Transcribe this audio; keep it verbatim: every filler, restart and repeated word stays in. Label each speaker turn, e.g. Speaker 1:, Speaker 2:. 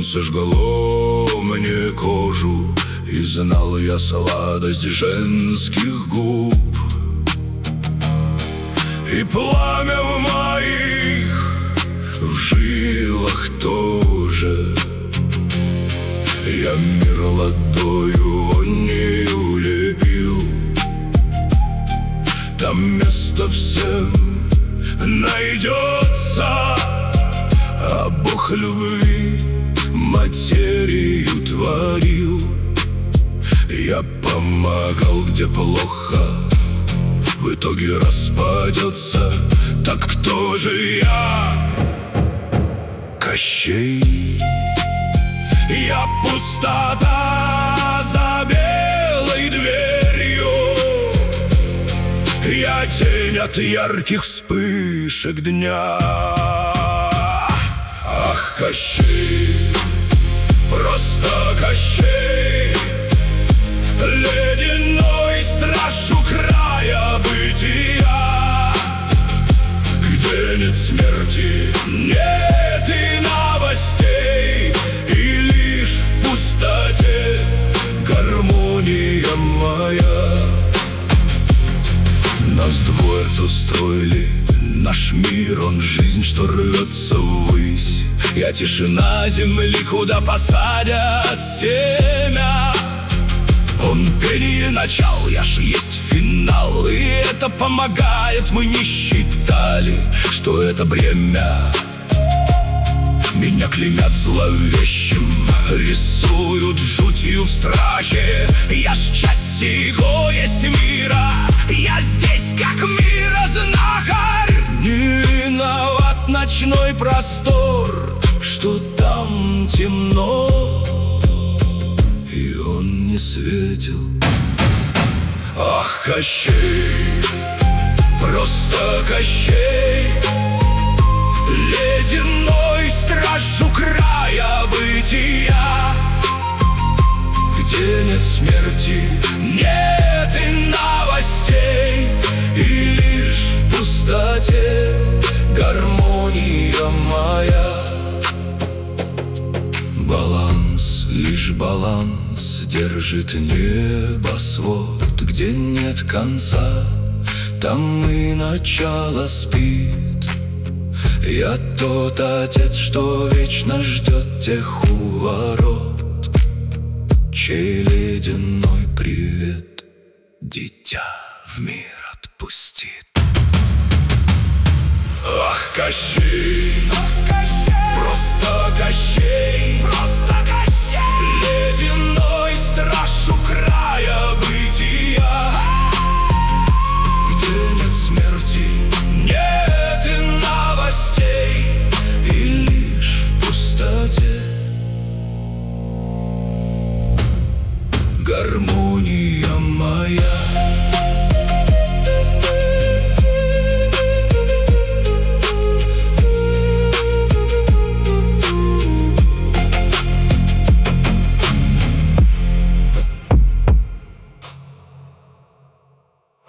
Speaker 1: солнце жгло мне кожу, и знал я сладость женских губ. И пламя в моих в жилах тоже. Я мир ладонью лепил. Там место всем найдется, а Бог любви материю творил. Я помогал, где плохо, в итоге распадется. Так кто же я? Кощей. Я пустота за белой дверью. Я тень от ярких вспышек дня. Ах, Кощей, просто Кощей, ледяной страж у края бытия, где нет смерти, нет и новостей, и лишь в пустоте гармония моя. Нас двое устроили наш мир, он жизнь, что рвется ввысь. Я тишина земли, куда посадят семя. Он пение начал, я ж есть финал, и это помогает. Мы не считали, что это бремя. Меня клеймят зловещим, рисуют жутью в страхе. Я ж часть сего есть мира, я здесь как мирознахарь. Не виноват ночной простор, что там темно, и он не светил. Ах, Кощей, просто Кощей, ледяной страж у края бытия, где нет смерти, нет и новостей, и лишь в пустоте гармония моя. Баланс, лишь баланс держит небосвод, где нет конца, там и начало спит. Я тот отец, что вечно ждет тех у ворот, чей ледяной привет дитя в мир отпустит. Ах, Кощей, просто Кощей, просто Кощей, ледяной страж у края